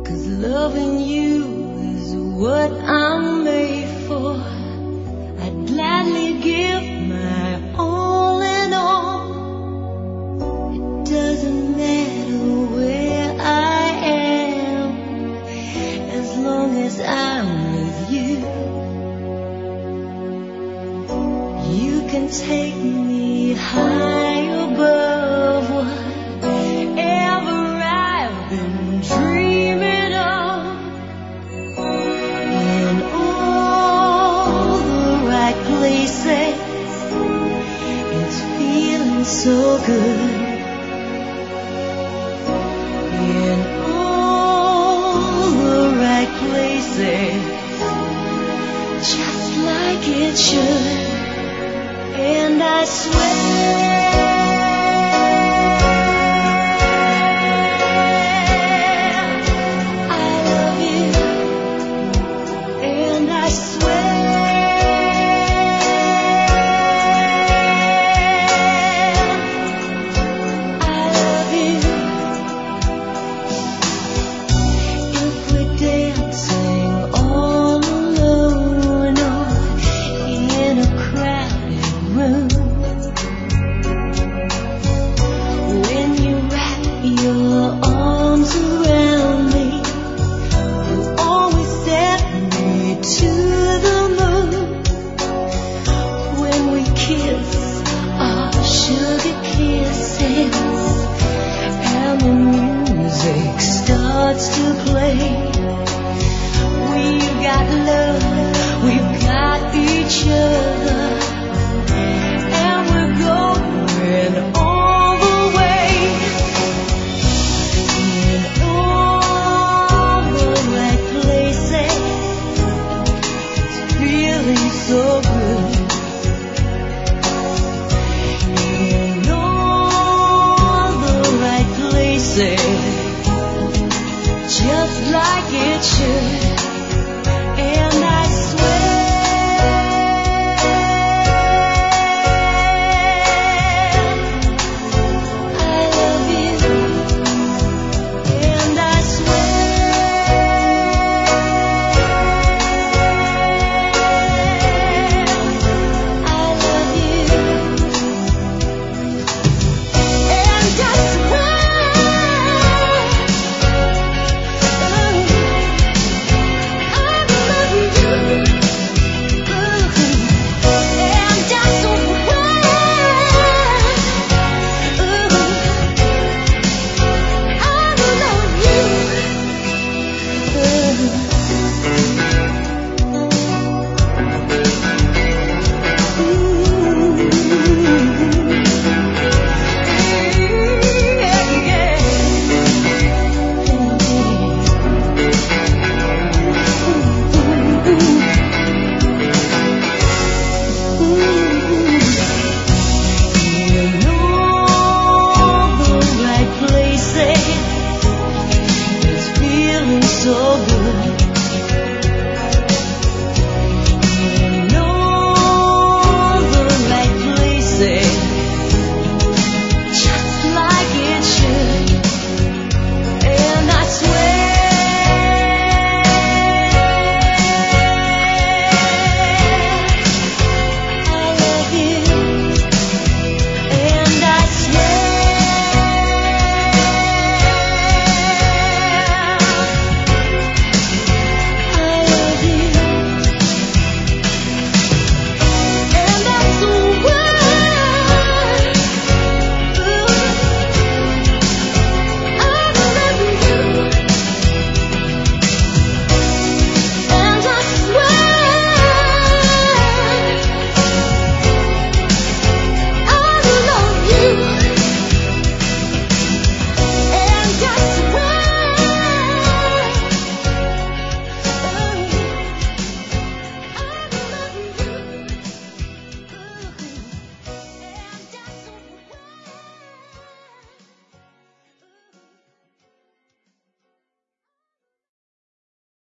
'cause loving you is what I'm made for. I'd gladly give my all and all. It doesn't matter where I am, as long as I'm with you. You can take me high above whatever I've been dreaming of, in all the right places. It's feeling so good. In all the right places, just like it should. And I swear I love you. And I swear I love you. If we're dancing all alone or in a crowded room, when you wrap your arms around me, you always set me to the moon. When we kiss our sugar kisses and the music starts to play, we've got love, we've got each other, and we're going all the way. In all the right places, it's feeling so good. In all the right places, just like it should.